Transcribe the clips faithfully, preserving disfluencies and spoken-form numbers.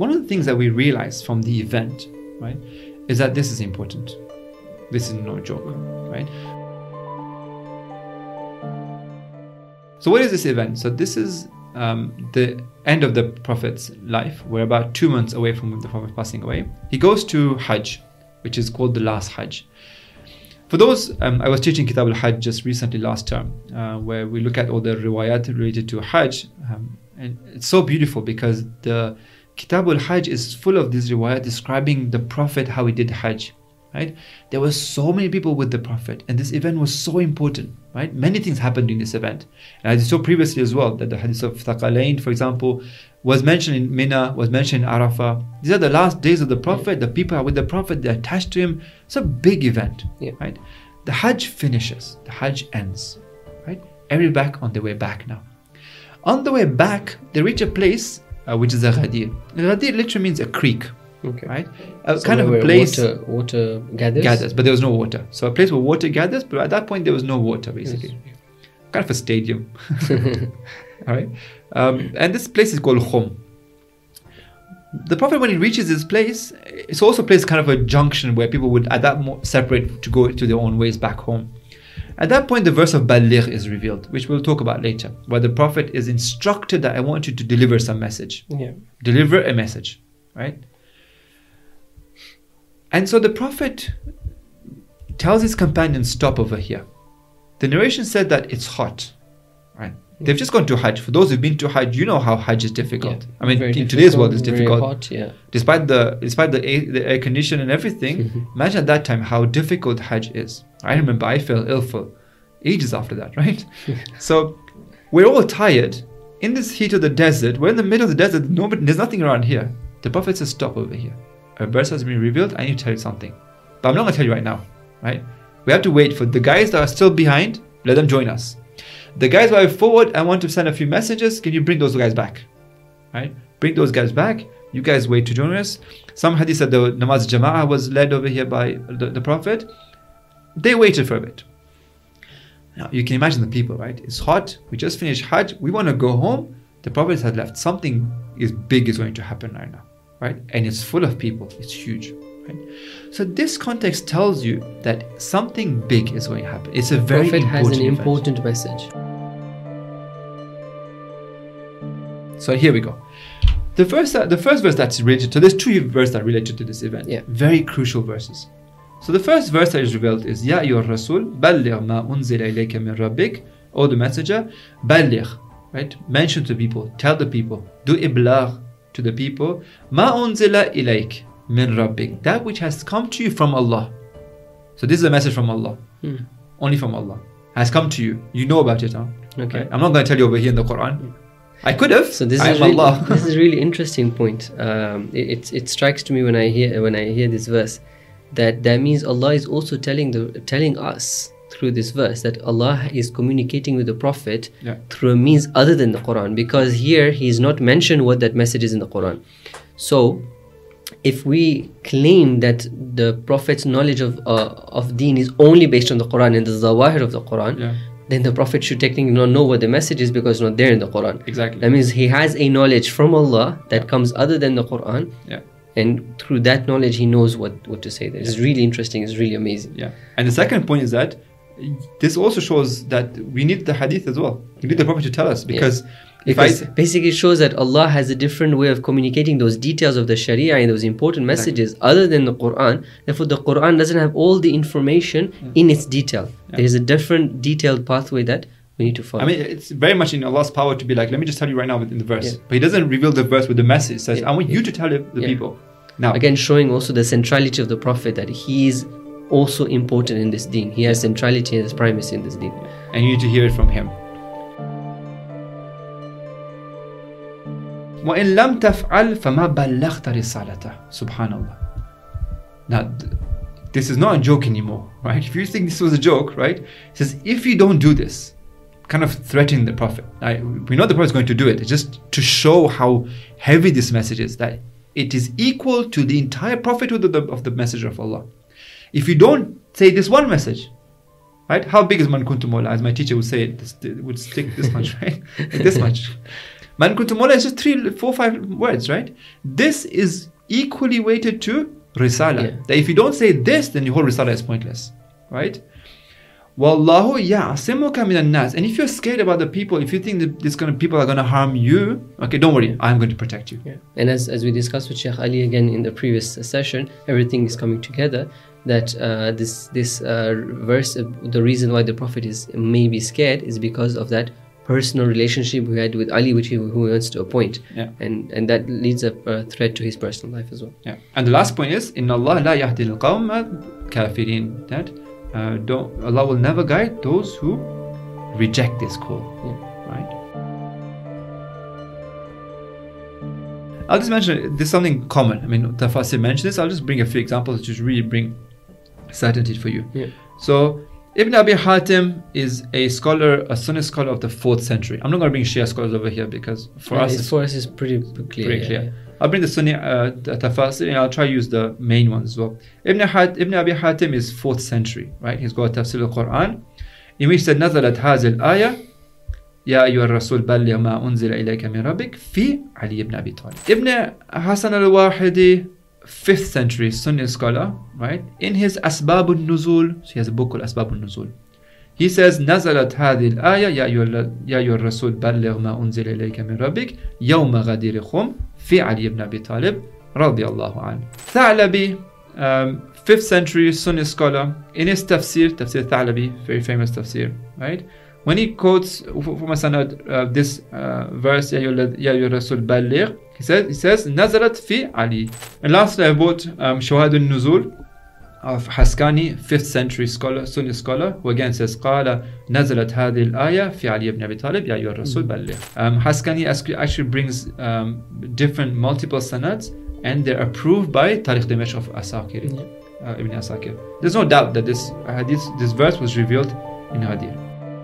one of the things that we realize from the event, right, is that this is important. This is no joke, right? So what is this event? So this is um, the end of the Prophet's life. We're about two months away from the Prophet passing away. He goes to Hajj, which is called the last Hajj. For those, um, I was teaching Kitab al-Hajj just recently last term, uh, where we look at all the riwayat related to Hajj. Um, and it's so beautiful because the Kitab al-Hajj is full of these riwayat describing the Prophet, how he did Hajj. Right? There were so many people with the Prophet, and this event was so important. Right? Many things happened in this event. And as you saw previously as well, that the hadith of Thaqalain, for example, was mentioned in Mina, was mentioned in Arafah. These are the last days of the Prophet. The people are with the Prophet, they're attached to him. It's a big event. Yeah. Right? The Hajj finishes, the Hajj ends. Right? Everybody back on their way back now. On the way back, they reach a place uh, which is a Ghadir. Ghadir literally means a creek. Okay. Right? A So kind of a where place water, water gathers. gathers, but there was no water. So a place where water gathers, but at that point there was no water, basically. Yes. Kind of a stadium. All right. Um, and this place is called Khum. The Prophet, when he reaches this place, it's also a place kind of a junction where people would at that mo- separate to go to their own ways back home. At that point, the verse of Baligh is revealed, which we'll talk about later, where the Prophet is instructed that I want you to deliver some message. Yeah. Deliver a message, right? And so the Prophet tells his companions, stop over here. The narration said that it's hot, right? They've just gone to Hajj. For those who've been to Hajj, you know how Hajj is difficult. Yeah, I mean, very in today's world, it's very difficult. hot, yeah. Despite the despite the air, the air condition and everything, imagine at that time how difficult Hajj is. I remember I fell ill for ages after that, right? So we're all tired. In this heat of the desert, we're in the middle of the desert, nobody, there's nothing around here. The Prophet says, stop over here. A verse has been revealed, I need to tell you something. But I'm not going to tell you right now, right? We have to wait for the guys that are still behind, let them join us. The guys who are forward, I want to send a few messages, can you bring those guys back? Right? Bring those guys back, you guys wait to join us. Some hadith said the namaz jama'ah was led over here by the, the Prophet. They waited for a bit. Now you can imagine the people, right? It's hot, we just finished Hajj, we want to go home. The Prophet had left, something is big is going to happen right now. Right? And it's full of people. It's huge. Right? So this context tells you that something big is going to happen. It's a very Prophet important has an event. important message. So here we go. The first, the first verse that's related to, there's two verses that are related to this event. Yeah. Very crucial verses. So the first verse that is revealed is Ya ayyuhar rasul balligh ma unzila ilayka min rabbik, O the messenger, balligh, right? Mention to people, tell the people, do iblagh to the people, ma unzila ilayk min rabbik, that which has come to you from Allah. So this is a message from Allah, Hmm. only from Allah, has come to you. You know about it, huh? Okay. Right? I'm not going to tell you over here in the Quran. I could have. So this I is am really, Allah. this is really interesting point. Um, it, it it strikes to me when I hear when I hear this verse that that means Allah is also telling the telling us through this verse that Allah is communicating with the Prophet Yeah. through a means other than the Quran, because here he is not mentioned what that message is in the Quran. So if we claim that the Prophet's knowledge of uh, of deen is only based on the Quran and the zawahir of the Quran, Yeah. then the Prophet should technically not know what the message is because it's not there in the Quran. Exactly. That means he has a knowledge from Allah that comes other than the Quran, Yeah. and through that knowledge he knows what, what to say. It's really interesting, it's really amazing. Yeah. And the second point is that this also shows that we need the hadith as well. We need the Prophet to tell us, because if Because I basically it shows that Allah has a different way of communicating those details of the Sharia and those important messages other than the Quran. Therefore the Quran doesn't have all the information in its detail. There is a different detailed pathway that we need to follow. I mean, it's very much in Allah's power to be like, let me just tell you right now in the verse. Yeah. But He doesn't reveal the verse with the message. He says, Yeah. I want you Yeah. to tell the Yeah. people. Now, Again, showing also the centrality of the Prophet, that he is also important in this deen. He has centrality and primacy in this deen. and you need to hear it from Him. وَإِن لَمْ تَفْعَلْ فَمَا بَلَّغْتَ رِسَالَتَهُ. Subhanallah. Now, th- this is not a joke anymore, right? If you think this was a joke, right? It says, if you don't do this, kind of threatening the Prophet. I, we know the Prophet is going to do it. It's just to show how heavy this message is, that it is equal to the entire prophethood of the, of the Messenger of Allah. If you don't say this one message, right? How big is Man Kuntu Mawla? As my teacher would say it, this, it would stick this much, right? Like this much. Man kuntum mawla is just three, four, five words, right? This is equally weighted to risala. Yeah. That if you don't say this, then your whole risala is pointless, right? Wallahu ya'asimuka minan nas. And if you're scared about the people, if you think that this kind of people are going to harm you, okay, don't worry, I'm going to protect you. Yeah. And as, as we discussed with Sheikh Ali again in the previous session, everything is coming together. That uh, this this uh, verse, uh, the reason why the Prophet is maybe scared is because of that personal relationship we had with Ali, which he who wants to appoint, yeah. and and that leads a uh, threat to his personal life as well. Yeah. And the last point is, Inna Allah la yahdi al-qawm al-kafirin. That uh, don't Allah will never guide those who reject this call. Yeah. Right. I'll just mention there's something common. I mean, Tafasir mentioned this. I'll just bring a few examples to really bring certainty for you. Yeah. So Ibn Abi Hatim is a scholar, a Sunni scholar of the fourth century. I'm not going to bring Shia scholars over here because for yeah, us, it's, for us it's pretty clear. Pretty yeah, clear. yeah. I'll bring the Sunni uh, Tafasir and I'll try to use the main ones as well. Ibn, Hat, Ibn Abi Hatim is fourth century, right? He's got Tafsir al-Quran, in which said, نزلت هذه الآية يا أيها الرسول بلغ ما أنزل إليك من ربك في علي ibn Abi Talib. Ibn Hasan al-Wahidi, fifth century Sunni scholar, right? In his Asbab al-Nuzul, so he has a book called Asbab al-Nuzul. He says, نزلت هذه الآية يا أيها يا أيها الرسول بلغ ما أنزل إليك من ربك يوم غدير خم في علي ibn Abi Talib رضي الله عنه. Tha'labi, um, fifth century Sunni scholar, in his tafsir, tafsir Tha'labi, very famous tafsir, right? When he quotes from uh, this uh, verse, Ya ayyuha Rasul Balligh, he says, he says, Nazarat fi Ali. And lastly, I bought um, Shuhad al-Nuzul of Haskani, fifth century scholar, Sunni scholar, who again says, Qala Nazarat hadhi al-aya fi Ali ibn Abi Talib, Ya ayyuha Rasul Balligh. Um, Haskani actually brings um, different multiple sanads, and they're approved by Tariq Dimashq of Asakir, yeah. uh, Ibn Asakir. There's no doubt that this hadith, this verse was revealed in Hadir.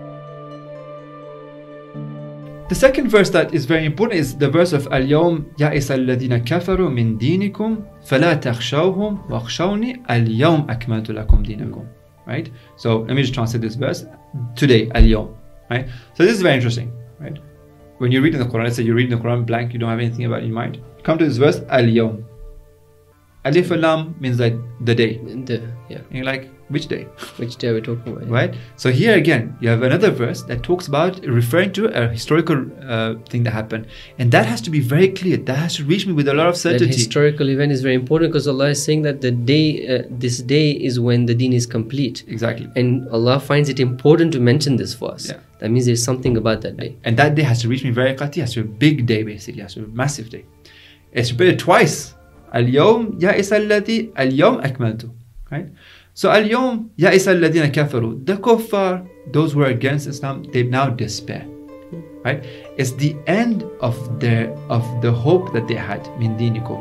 The second verse that is very important is the verse of Al-Yawm يَئِسَ الَّذِينَ كَفَرُوا مِن دِينِكُمْ فَلَا تَخْشَوْهُمْ وَاخْشَوْنِي الْيَوْمَ أَكْمَلْتُ لَكُمْ دِينَكُمْ. Right? So let me just translate this verse. Today, Al-Yawm. Right? So this is very interesting. Right? When you read in the Quran, let's say you're reading the Quran blank, you don't have anything about it in mind. You come to this verse, Al-Yawm. Alif Lam means like the day. The, yeah. And you're like, which day? Which day are we talking about? Yeah. Right? So here again, you have another verse that talks about referring to a historical uh, thing that happened. And that has to be very clear. That has to reach me with a lot of certainty. That historical event is very important because Allah is saying that the day, uh, this day is when the deen is complete. Exactly. And Allah finds it important to mention this for us. Yeah. That means there's something about that day. And that day has to reach me very qati. It has to be a big day basically. It has to be a massive day. It's repeated twice. Al-Yawm ya'isa alladhi al-Yawm akmaltu. Right? So Al-Yawm ya'isa alladhina kafaru. The kuffar, those who are against Islam, they now despair. Right? It's the end of their of the hope that they had. Min dinikum.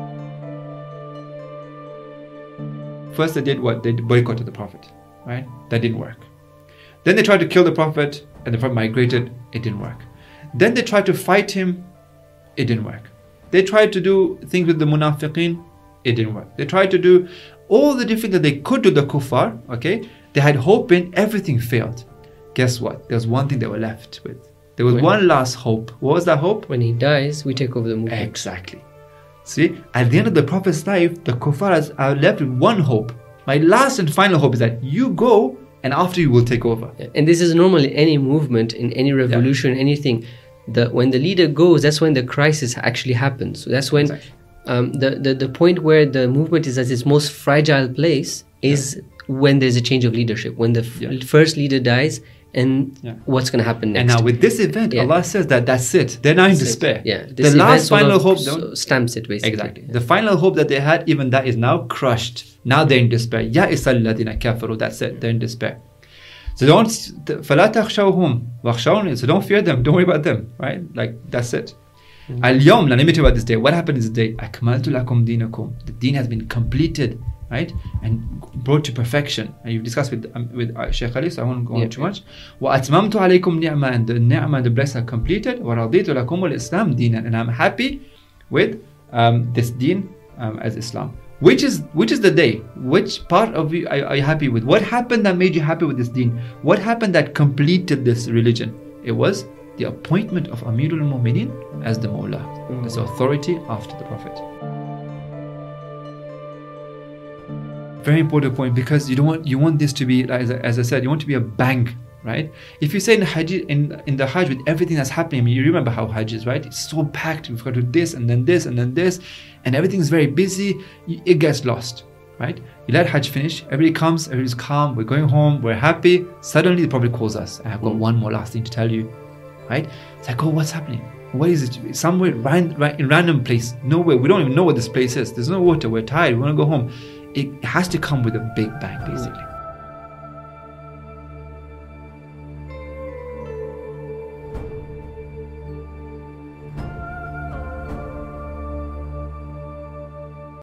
First they did what? They boycotted the Prophet. Right? That didn't work. Then they tried to kill the Prophet and the Prophet migrated. It didn't work. Then they tried to fight him. It didn't work. They tried to do things with the munafiqeen. It didn't work. They tried to do all the different that they could do the kuffar. Okay, they had hope in, everything failed. Guess what? There's one thing they were left with. There was when, one last hope. What was that hope? When he dies, we take over the movement. Exactly. See, at the end of the Prophet's life, the kuffar are left with one hope. My last and final hope is that you go, and after you will take over. Yeah. And this is normally any movement, in any revolution, yeah. anything. The, when the leader goes, that's when the crisis actually happens. So that's when exactly. um, the, the, the point where the movement is at its most fragile place is yeah. when there's a change of leadership. When the f- yeah. first leader dies and yeah. what's going to happen next. And now with this event, yeah. Allah says that that's it. They're now in that's despair. It. Yeah, the last final hope so stamps it basically. Exactly. Yeah. The final hope that they had, even that is now crushed. Now they're in despair. Ya isalladina kafaru. That's it. They're in despair. So don't فَلَا تَخْشَوْهُمْ وَخْشَوْنِي. So don't fear them, don't worry about them, right? Like that's it. Mm-hmm. Al-Yawm, let me tell you about this day. What happened this day? أَكْمَلْتُ لَكُمْ دِينَكُمْ. The deen has been completed, right? And brought to perfection. And you've discussed with um, with uh, Shaykh Ali, so I won't go yeah, on too yeah. much. وَأَتْمَمْتُ عَلَيْكُمْ نِعْمَةً. And the ni'mah and the blessing are completed. وَرَضِيتُ لَكُمُ الْإِسْلَامِ دِينًا. And I'm happy with um, this deen um, as Islam. Which is which is the day? Which part of you are, are you happy with? What happened that made you happy with this deen? What happened that completed this religion? It was the appointment of Amirul Mu'minin as the Mawla, Mm. as the authority after the Prophet. Very important point, because you don't want you want this to be, as I, as I said, you want to be a bank, right? If you say in the Hajj, in in the Hajj with everything that's happening, I mean, you remember how Hajj is, right? It's so packed. We've got to do this and then this and then this, and everything's very busy. It gets lost, right? You let Hajj finish, everybody comes, everybody's calm, we're going home, we're happy. Suddenly the Prophet calls us. I have got Mm. one more last thing to tell you, right? It's like, oh, what's happening? What is it? Somewhere ran, ran, in random place, nowhere. We don't even know what this place is. There's no water. We're tired. We want to go home. It has to come with a big bang, basically.